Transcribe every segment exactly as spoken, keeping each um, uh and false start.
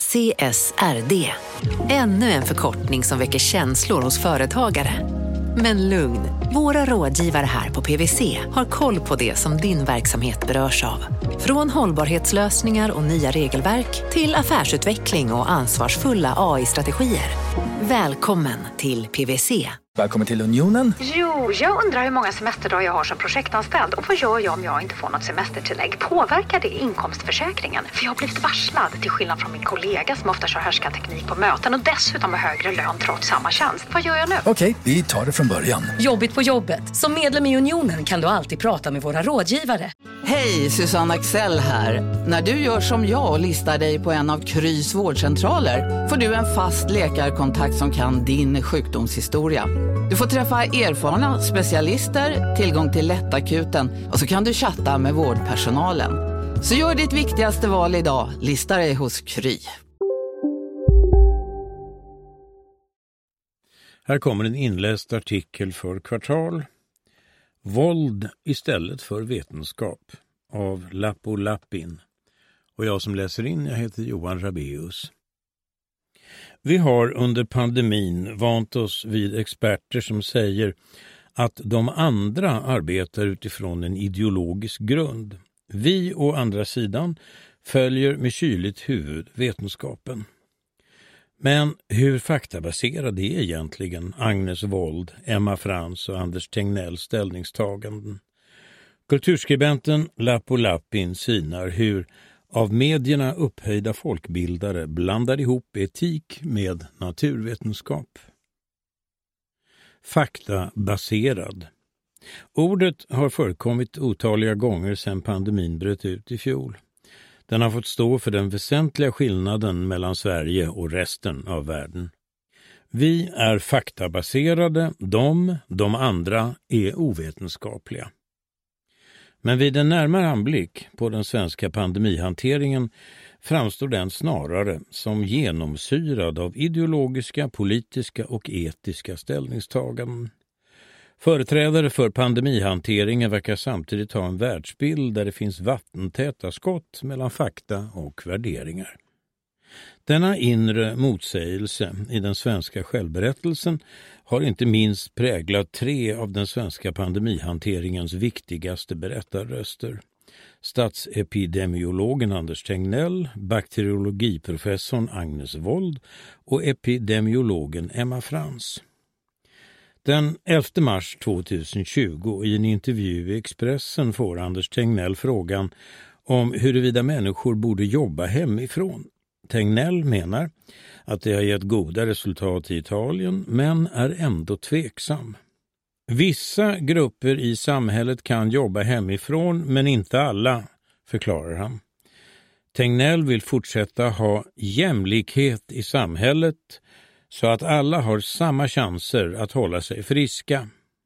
C S R D. Ännu en förkortning som väcker känslor hos företagare. Men lugn, våra rådgivare här på P W C har koll på det som din verksamhet berörs av. Från hållbarhetslösningar och nya regelverk till affärsutveckling och ansvarsfulla A I-strategier. Välkommen till P W C. Välkommen till Unionen. Jo, jag undrar hur många semesterdagar jag har som projektanställd. Och vad gör jag om jag inte får något semestertillägg? Påverkar det inkomstförsäkringen? För jag har blivit varslad, till skillnad från min kollega som ofta kör härskarteknik på möten och dessutom har högre lön trots samma tjänst. Vad gör jag nu? Okej, vi tar det från början. Jobbigt på jobbet. Som medlem i Unionen kan du alltid prata med våra rådgivare. Hej, Susanne Axel här. När du gör som jag och listar dig på en av Krys vårdcentraler får du en fast läkarkontakt som kan din sjukdomshistoria. Du får träffa erfarna specialister, tillgång till lättakuten och så kan du chatta med vårdpersonalen. Så gör ditt viktigaste val idag, lista dig hos Kry. Här kommer en inläst artikel för Kvartal. Våld istället för vetenskap av Lappo Lappin. Och jag som läser in, jag heter Johan Rabeus. Vi har under pandemin vant oss vid experter som säger att de andra arbetar utifrån en ideologisk grund. Vi å andra sidan följer med kyligt huvud vetenskapen. Men hur faktabaserad är egentligen Agnes Wold, Emma Frans och Anders Tegnells ställningstaganden? Kulturskribenten Lappo Lappin synar hur av medierna upphöjda folkbildare blandar ihop etik med naturvetenskap. Faktabaserad. Ordet har förekommit otaliga gånger sedan pandemin bröt ut i fjol. Den har fått stå för den väsentliga skillnaden mellan Sverige och resten av världen. Vi är faktabaserade, de, de andra är ovetenskapliga. Men vid en närmare anblick på den svenska pandemihanteringen framstår den snarare som genomsyrad av ideologiska, politiska och etiska ställningstaganden. Företrädare för pandemihanteringen verkar samtidigt ha en världsbild där det finns vattentäta skott mellan fakta och värderingar. Denna inre motsägelse i den svenska självberättelsen har inte minst präglat tre av den svenska pandemihanteringens viktigaste berättarröster. Statsepidemiologen Anders Tegnell, bakteriologiprofessorn Agnes Wold och epidemiologen Emma Frans. Den elfte mars tjugohundratjugo i en intervju i Expressen får Anders Tegnell frågan om huruvida människor borde jobba hemifrån. Tegnell menar att det har gett goda resultat i Italien men är ändå tveksam. Vissa grupper i samhället kan jobba hemifrån men inte alla, förklarar han. Tegnell vill fortsätta ha jämlikhet i samhället så att alla har samma chanser att hålla sig friska.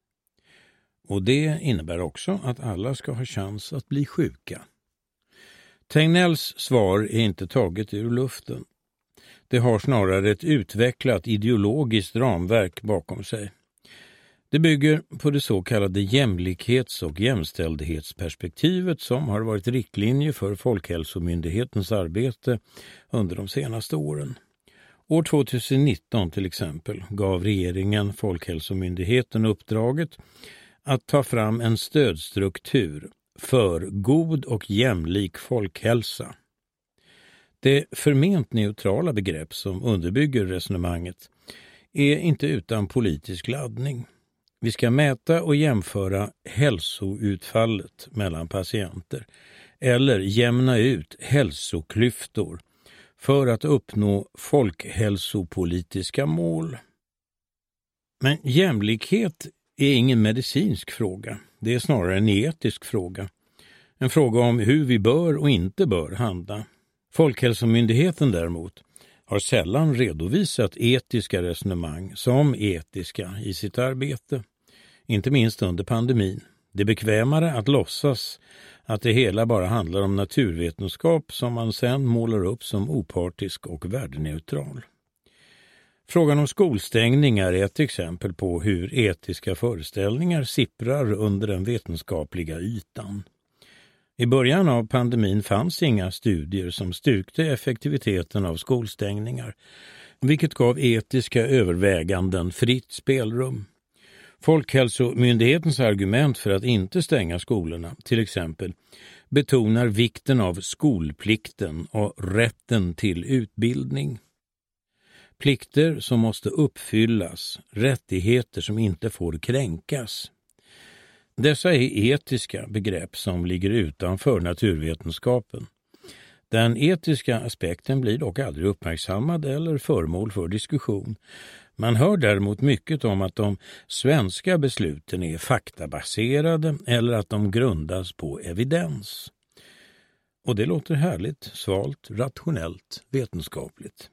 Och det innebär också att alla ska ha chans att bli sjuka. Tegnells svar är inte taget ur luften. Det har snarare ett utvecklat ideologiskt ramverk bakom sig. Det bygger på det så kallade jämlikhets- och jämställdhetsperspektivet som har varit riktlinje för Folkhälsomyndighetens arbete under de senaste åren. År tjugonitton till exempel gav regeringen Folkhälsomyndigheten uppdraget att ta fram en stödstruktur för god och jämlik folkhälsa. Det förment neutrala begrepp som underbygger resonemanget är inte utan politisk laddning. Vi ska mäta och jämföra hälsoutfallet mellan patienter eller jämna ut hälsoklyftor för att uppnå folkhälsopolitiska mål. Men jämlikhet är ingen medicinsk fråga. Det är snarare en etisk fråga. En fråga om hur vi bör och inte bör handla. Folkhälsomyndigheten däremot har sällan redovisat etiska resonemang som etiska i sitt arbete. Inte minst under pandemin. Det är bekvämare att låtsas att det hela bara handlar om naturvetenskap som man sedan målar upp som opartisk och värdeneutral. Frågan om skolstängningar är ett exempel på hur etiska föreställningar sipprar under den vetenskapliga ytan. I början av pandemin fanns inga studier som styrkte effektiviteten av skolstängningar, vilket gav etiska överväganden fritt spelrum. Folkhälsomyndighetens argument för att inte stänga skolorna, till exempel, betonar vikten av skolplikten och rätten till utbildning. Plikter som måste uppfyllas, rättigheter som inte får kränkas. Dessa är etiska begrepp som ligger utanför naturvetenskapen. Den etiska aspekten blir dock aldrig uppmärksammad eller föremål för diskussion. Man hör däremot mycket om att de svenska besluten är faktabaserade eller att de grundas på evidens. Och det låter härligt, svalt, rationellt, vetenskapligt.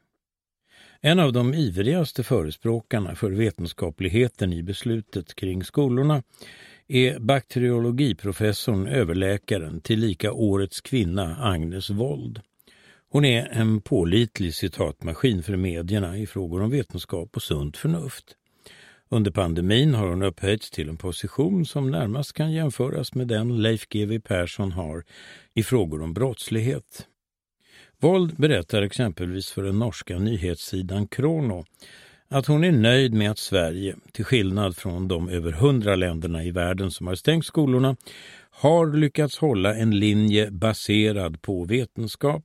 En av de ivrigaste förespråkarna för vetenskapligheten i beslutet kring skolorna är bakteriologiprofessorn, överläkaren, tillika årets kvinna Agnes Wold. Hon är en pålitlig citatmaskin för medierna i frågor om vetenskap och sunt förnuft. Under pandemin har hon upphöjts till en position som närmast kan jämföras med den Leif G W Persson har i frågor om brottslighet. Wold berättar exempelvis för den norska nyhetssidan Krono att hon är nöjd med att Sverige, till skillnad från de över hundra länderna i världen som har stängt skolorna, har lyckats hålla en linje baserad på vetenskap.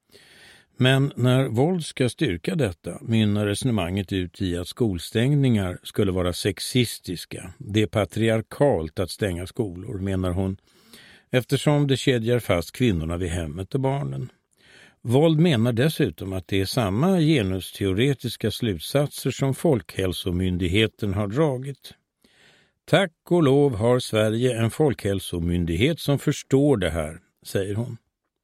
Men när Wold ska styrka detta mynnar resonemanget ut i att skolstängningar skulle vara sexistiska. Det är patriarkalt att stänga skolor, menar hon, eftersom det kedjar fast kvinnorna vid hemmet och barnen. Wold menar dessutom att det är samma genusteoretiska slutsatser som Folkhälsomyndigheten har dragit. Tack och lov har Sverige en folkhälsomyndighet som förstår det här, säger hon.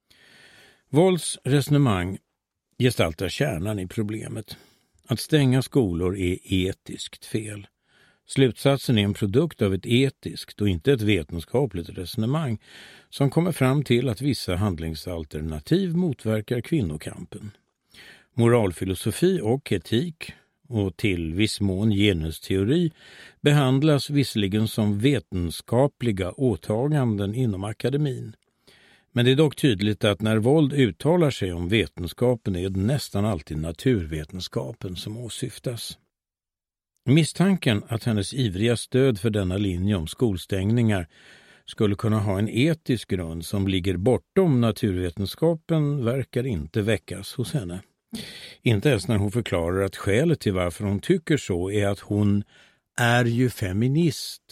Wolds resonemang gestaltar kärnan i problemet. Att stänga skolor är etiskt fel. Slutsatsen är en produkt av ett etiskt och inte ett vetenskapligt resonemang som kommer fram till att vissa handlingsalternativ motverkar kvinnokampen. Moralfilosofi och etik, och till viss mån genusteori, behandlas visserligen som vetenskapliga åtaganden inom akademin. Men det är dock tydligt att när Wold uttalar sig om vetenskapen är det nästan alltid naturvetenskapen som åsyftas. Misstanken att hennes ivriga stöd för denna linje om skolstängningar skulle kunna ha en etisk grund som ligger bortom naturvetenskapen verkar inte väckas hos henne. Inte ens när hon förklarar att skälet till varför hon tycker så är att hon är ju feminist.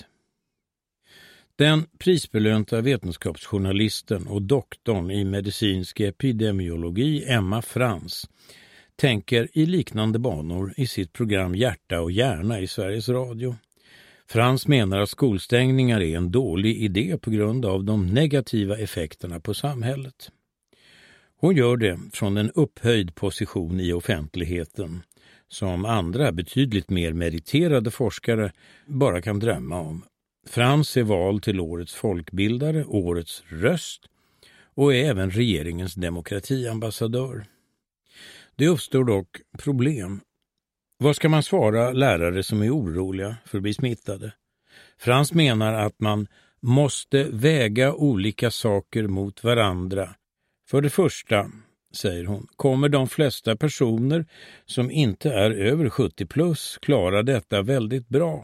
Den prisbelönta vetenskapsjournalisten och doktorn i medicinsk epidemiologi Emma Frans tänker i liknande banor i sitt program Hjärta och hjärna i Sveriges Radio. Frans menar att skolstängningar är en dålig idé på grund av de negativa effekterna på samhället. Hon gör det från en upphöjd position i offentligheten som andra betydligt mer meriterade forskare bara kan drömma om. Frans är vald till årets folkbildare, årets röst och är även regeringens demokratiambassadör. Det uppstår dock problem. Vad ska man svara lärare som är oroliga för att bli smittade? Frans menar att man måste väga olika saker mot varandra. För det första, säger hon, kommer de flesta personer som inte är över sjuttio plus klara detta väldigt bra.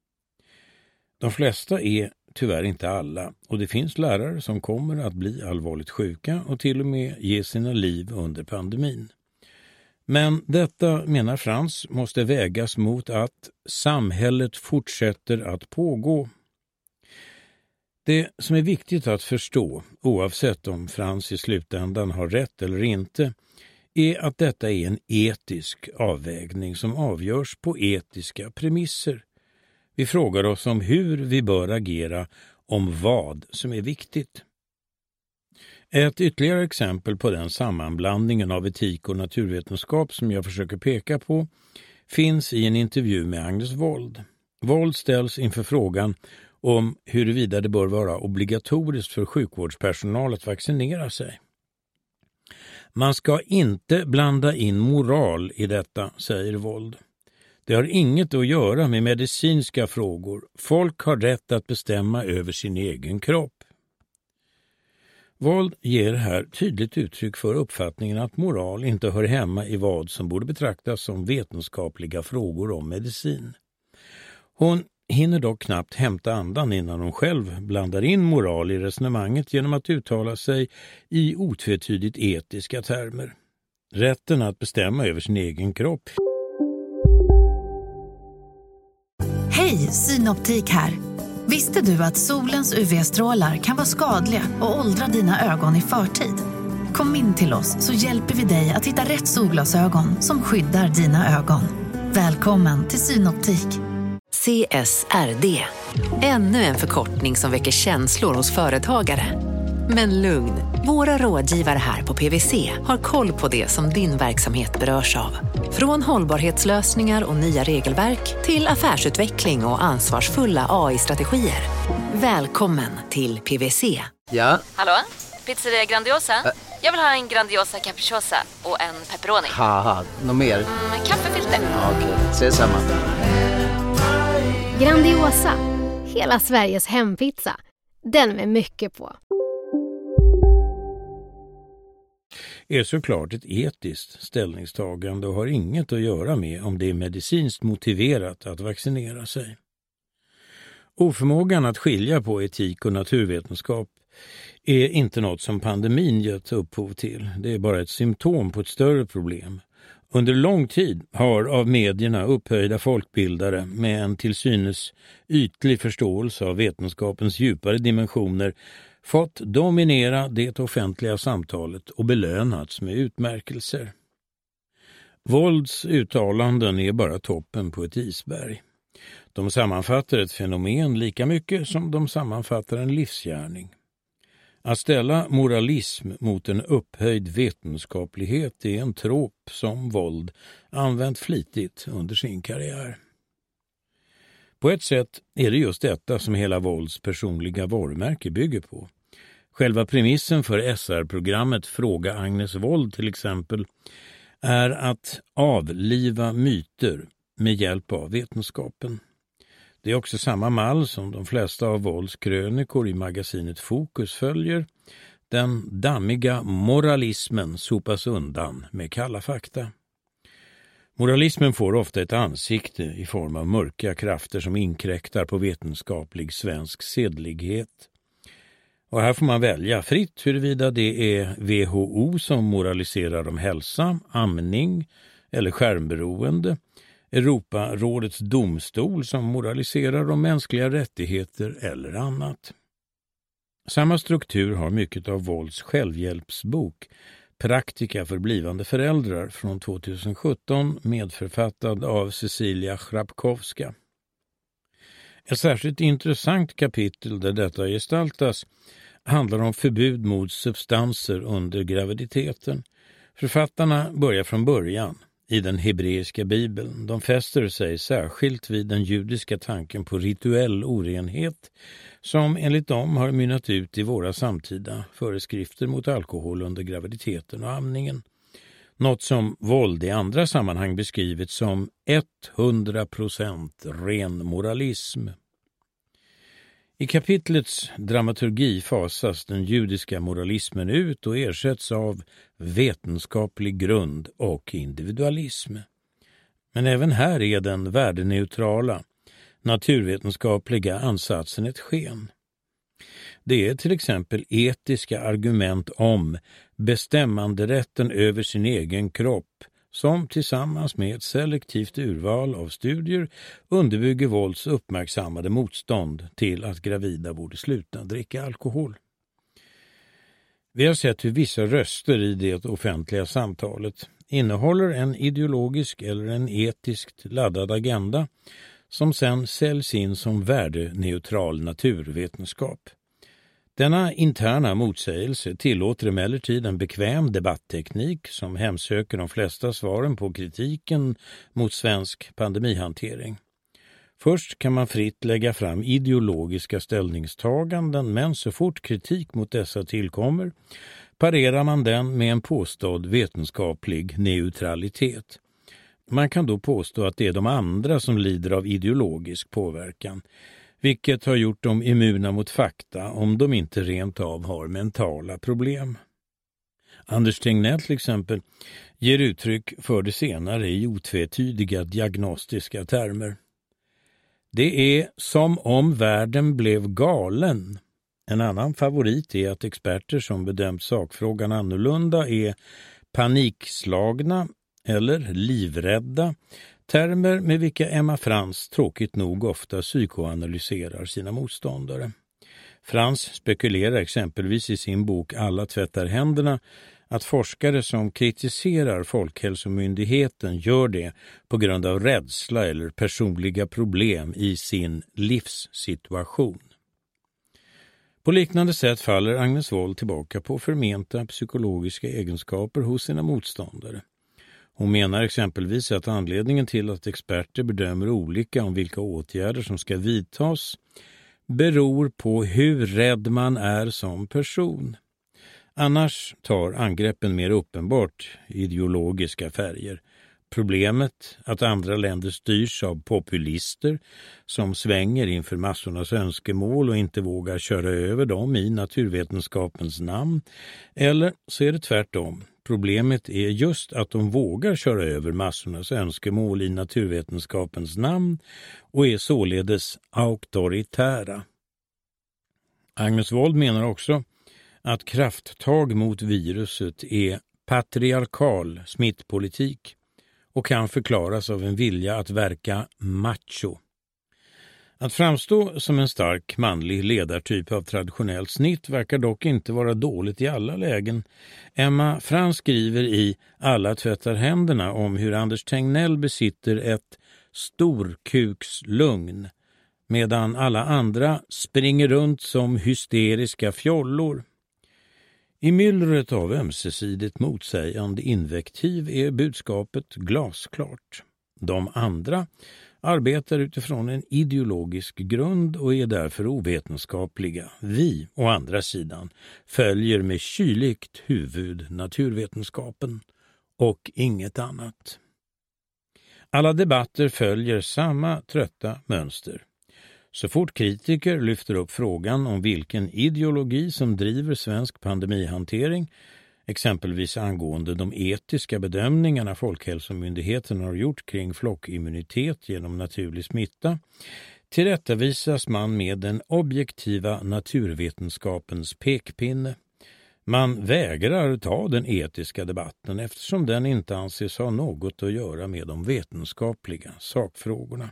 De flesta är tyvärr inte alla, och det finns lärare som kommer att bli allvarligt sjuka och till och med ge sina liv under pandemin. Men detta, menar Frans, måste vägas mot att samhället fortsätter att pågå. Det som är viktigt att förstå, oavsett om Frans i slutändan har rätt eller inte, är att detta är en etisk avvägning som avgörs på etiska premisser. Vi frågar oss om hur vi bör agera, om vad som är viktigt. Ett ytterligare exempel på den sammanblandningen av etik och naturvetenskap som jag försöker peka på finns i en intervju med Agnes Wold. Wold ställs inför frågan om huruvida det bör vara obligatoriskt för sjukvårdspersonal att vaccinera sig. Man ska inte blanda in moral i detta, säger Wold. Det har inget att göra med medicinska frågor. Folk har rätt att bestämma över sin egen kropp. Wold ger här tydligt uttryck för uppfattningen att moral inte hör hemma i vad som borde betraktas som vetenskapliga frågor om medicin. Hon hinner dock knappt hämta andan innan hon själv blandar in moral i resonemanget genom att uttala sig i otvetydigt etiska termer. Rätten att bestämma över sin egen kropp. Hej, Synoptik här. Visste du att solens U V-strålar kan vara skadliga och åldra dina ögon i förtid? Kom in till oss så hjälper vi dig att hitta rätt solglasögon som skyddar dina ögon. Välkommen till Synoptik. C S R D. Ännu en förkortning som väcker känslor hos företagare. Men lugn, våra rådgivare här på P V C har koll på det som din verksamhet berörs av. Från hållbarhetslösningar och nya regelverk till affärsutveckling och ansvarsfulla A I-strategier. Välkommen till P V C. Ja? Hallå? Pizzeria Grandiosa? Ä Jag vill ha en Grandiosa capriciosa och en pepperoni. Haha, något mer? Mm, kaffefilter. Ja, okej, okay. Ses samma. Grandiosa, hela Sveriges hempizza. Den med mycket på. Är såklart ett etiskt ställningstagande och har inget att göra med om det är medicinskt motiverat att vaccinera sig. Oförmågan att skilja på etik och naturvetenskap är inte något som pandemin gett upphov till. Det är bara ett symptom på ett större problem. Under lång tid har av medierna upphöjda folkbildare med en till synes ytlig förståelse av vetenskapens djupare dimensioner fått dominera det offentliga samtalet och belönats med utmärkelser. Wolds uttalanden är bara toppen på ett isberg. De sammanfattar ett fenomen lika mycket som de sammanfattar en livsgärning. Att ställa moralism mot en upphöjd vetenskaplighet är en trop som Wold använt flitigt under sin karriär. På ett sätt är det just detta som hela Wolds personliga varumärke bygger på. Själva premissen för S R-programmet Fråga Agnes Wold till exempel är att avliva myter med hjälp av vetenskapen. Det är också samma mall som de flesta av Wolds krönikor i magasinet Fokus följer. Den dammiga moralismen sopas undan med kalla fakta. Moralismen får ofta ett ansikte i form av mörka krafter som inkräktar på vetenskaplig svensk sedlighet. Och här får man välja fritt huruvida det är W H O som moraliserar om hälsa, amning eller skärmberoende, Europarådets domstol som moraliserar om mänskliga rättigheter eller annat. Samma struktur har mycket av Wolds självhjälpsbok Praktika för blivande föräldrar från tjugohundrasjutton medförfattad av Cecilia Chrapkowska. Ett särskilt intressant kapitel där detta gestaltas handlar om förbud mot substanser under graviditeten. Författarna börjar från början i den hebreiska bibeln. De fäster sig särskilt vid den judiska tanken på rituell orenhet som enligt dem har mynnat ut i våra samtida föreskrifter mot alkohol under graviditeten och amningen. Något som Wold i andra sammanhang beskrivit som hundra procent ren moralism. I kapitlets dramaturgi fasas den judiska moralismen ut och ersätts av vetenskaplig grund och individualism. Men även här är den värdeneutrala, naturvetenskapliga ansatsen ett sken. Det är till exempel etiska argument om bestämmanderätten över sin egen kropp som tillsammans med ett selektivt urval av studier underbygger Wolds uppmärksammade motstånd till att gravida borde sluta dricka alkohol. Vi har sett hur vissa röster i det offentliga samtalet innehåller en ideologisk eller en etiskt laddad agenda som sedan säljs in som värdeneutral naturvetenskap. Denna interna motsägelse tillåter emellertid en bekväm debattteknik som hemsöker de flesta svaren på kritiken mot svensk pandemihantering. Först kan man fritt lägga fram ideologiska ställningstaganden, men så fort kritik mot dessa tillkommer parerar man den med en påstådd vetenskaplig neutralitet. Man kan då påstå att det är de andra som lider av ideologisk påverkan, vilket har gjort dem immuna mot fakta om de inte rent av har mentala problem. Anders Tegnell till exempel ger uttryck för det senare i otvetydiga diagnostiska termer. Det är som om världen blev galen. En annan favorit är att experter som bedömt sakfrågan annorlunda är panikslagna eller livrädda, termer med vilka Emma Frans tråkigt nog ofta psykoanalyserar sina motståndare. Frans spekulerar exempelvis i sin bok Alla tvättar händerna att forskare som kritiserar Folkhälsomyndigheten gör det på grund av rädsla eller personliga problem i sin livssituation. På liknande sätt faller Agnes Wold tillbaka på förmenta psykologiska egenskaper hos sina motståndare. Hon menar exempelvis att anledningen till att experter bedömer olika om vilka åtgärder som ska vidtas beror på hur rädd man är som person. Annars tar angreppen mer uppenbart ideologiska färger. Problemet att andra länder styrs av populister som svänger inför massornas önskemål och inte vågar köra över dem i naturvetenskapens namn. Eller så är det tvärtom. Problemet är just att de vågar köra över massornas önskemål i naturvetenskapens namn och är således auktoritära. Agnes Wold menar också att krafttag mot viruset är patriarkal smittpolitik och kan förklaras av en vilja att verka macho. Att framstå som en stark manlig ledartyp av traditionellt snitt verkar dock inte vara dåligt i alla lägen. Emma Frans skriver i Alla tvättar händerna om hur Anders Tegnell besitter ett storkukslugn medan alla andra springer runt som hysteriska fjollor. I myllret av ömsesidigt motsägande invektiv är budskapet glasklart. De andra arbetar utifrån en ideologisk grund och är därför ovetenskapliga. Vi, å andra sidan, följer med kyligt huvud naturvetenskapen och inget annat. Alla debatter följer samma trötta mönster. Så fort kritiker lyfter upp frågan om vilken ideologi som driver svensk pandemihantering, exempelvis angående de etiska bedömningarna Folkhälsomyndigheten har gjort kring flockimmunitet genom naturlig smitta, tillrättavisas man med den objektiva naturvetenskapens pekpinne. Man vägrar ta den etiska debatten eftersom den inte anses ha något att göra med de vetenskapliga sakfrågorna.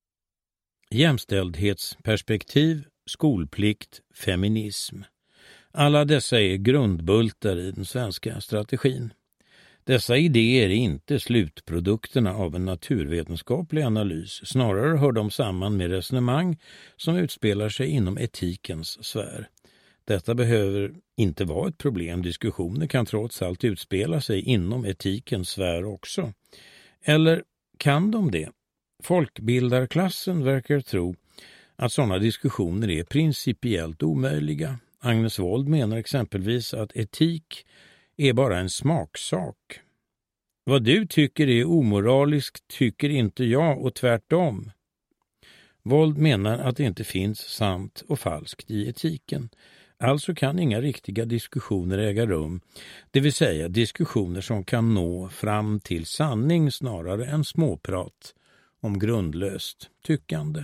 Jämställdhetsperspektiv, skolplikt, feminism. Alla dessa är grundbultar i den svenska strategin. Dessa idéer är inte slutprodukterna av en naturvetenskaplig analys. Snarare hör de samman med resonemang som utspelar sig inom etikens sfär. Detta behöver inte vara ett problem. Diskussioner kan trots allt utspela sig inom etikens sfär också. Eller kan de det? Folkbildarklassen verkar tro att sådana diskussioner är principiellt omöjliga. Agnes Wold menar exempelvis att etik är bara en smaksak. Vad du tycker är omoraliskt tycker inte jag och tvärtom. Wold menar att det inte finns sant och falskt i etiken. Alltså kan inga riktiga diskussioner äga rum, det vill säga diskussioner som kan nå fram till sanning snarare än småprat om grundlöst tyckande.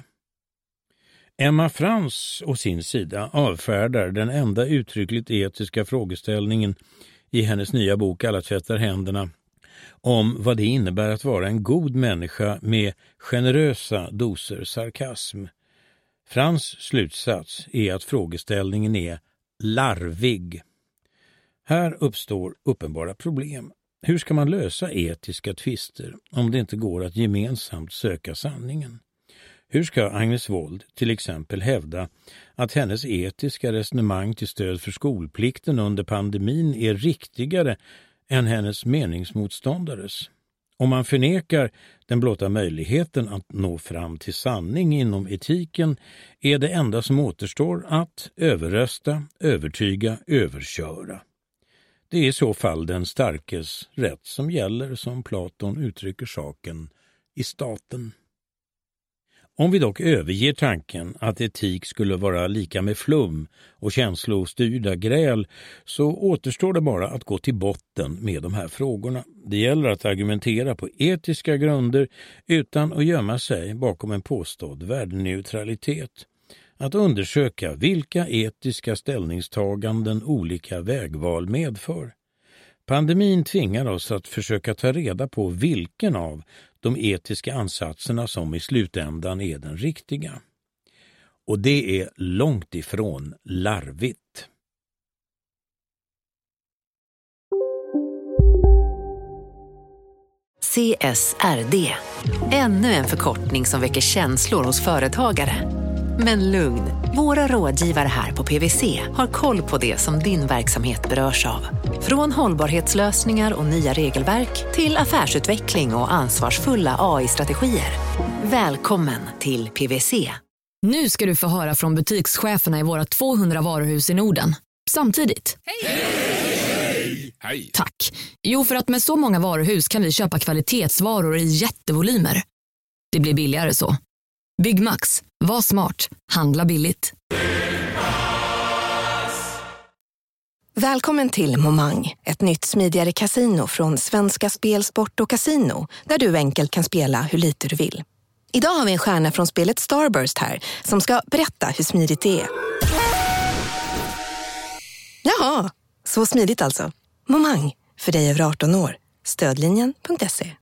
Emma Frans å sin sida avfärdar den enda uttryckligt etiska frågeställningen i hennes nya bok Alla tvättar händerna om vad det innebär att vara en god människa med generösa doser sarkasm. Frans slutsats är att frågeställningen är larvig. Här uppstår uppenbara problem. Hur ska man lösa etiska tvister om det inte går att gemensamt söka sanningen? Hur ska Agnes Wold till exempel hävda att hennes etiska resonemang till stöd för skolplikten under pandemin är riktigare än hennes meningsmotståndares? Om man förnekar den blotta möjligheten att nå fram till sanning inom etiken är det enda som återstår att överrösta, övertyga, överköra. Det är i så fall den starkes rätt som gäller, som Platon uttrycker saken i staten. Om vi dock överger tanken att etik skulle vara lika med flum och känslostyrda gräl, så återstår det bara att gå till botten med de här frågorna. Det gäller att argumentera på etiska grunder utan att gömma sig bakom en påstådd värdeneutralitet. Att undersöka vilka etiska ställningstaganden olika vägval medför. Pandemin tvingar oss att försöka ta reda på vilken av de etiska ansatserna som i slutändan är den riktiga. Och det är långt ifrån larvigt. C S R D. Ännu en förkortning som väcker känslor hos företagare. Men lugn, våra rådgivare här på P W C har koll på det som din verksamhet berörs av. Från hållbarhetslösningar och nya regelverk till affärsutveckling och ansvarsfulla A I-strategier. Välkommen till P W C. Nu ska du få höra från butikscheferna i våra tvåhundra varuhus i Norden. Samtidigt. Hej! Hej! Hej! Tack. Jo, för att med så många varuhus kan vi köpa kvalitetsvaror i jättevolymer. Det blir billigare så. Byggmax. Var smart. Handla billigt. Välkommen till Momang, ett nytt smidigare kasino från Svenska Spel, Sport och Casino, där du enkelt kan spela hur lite du vill. Idag har vi en stjärna från spelet Starburst här som ska berätta hur smidigt det är. Jaha, så smidigt alltså. Momang, för dig över arton år. Stödlinjen punkt se.